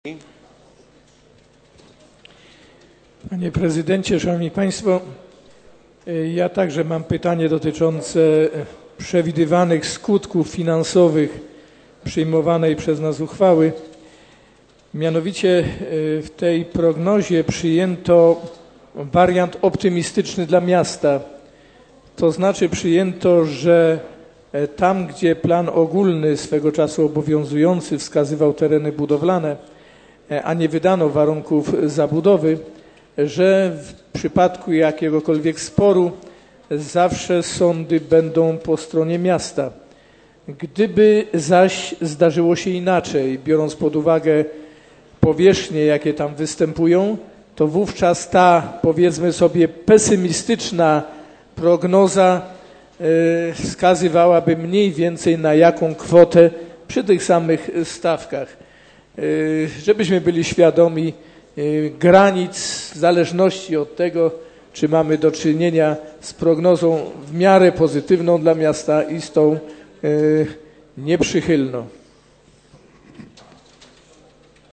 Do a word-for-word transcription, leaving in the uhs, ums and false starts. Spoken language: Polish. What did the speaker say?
Panie Prezydencie, Szanowni Państwo, ja także mam pytanie dotyczące przewidywanych skutków finansowych przyjmowanej przez nas uchwały. Mianowicie w tej prognozie przyjęto wariant optymistyczny dla miasta. To znaczy przyjęto, że tam, gdzie plan ogólny swego czasu obowiązujący wskazywał tereny budowlane, a nie wydano warunków zabudowy, że w przypadku jakiegokolwiek sporu zawsze sądy będą po stronie miasta. Gdyby zaś zdarzyło się inaczej, biorąc pod uwagę powierzchnie, jakie tam występują, to wówczas ta, powiedzmy sobie, pesymistyczna prognoza wskazywałaby mniej więcej na jaką kwotę przy tych samych stawkach. Żebyśmy byli świadomi granic w zależności od tego, czy mamy do czynienia z prognozą w miarę pozytywną dla miasta i z tą nieprzychylną.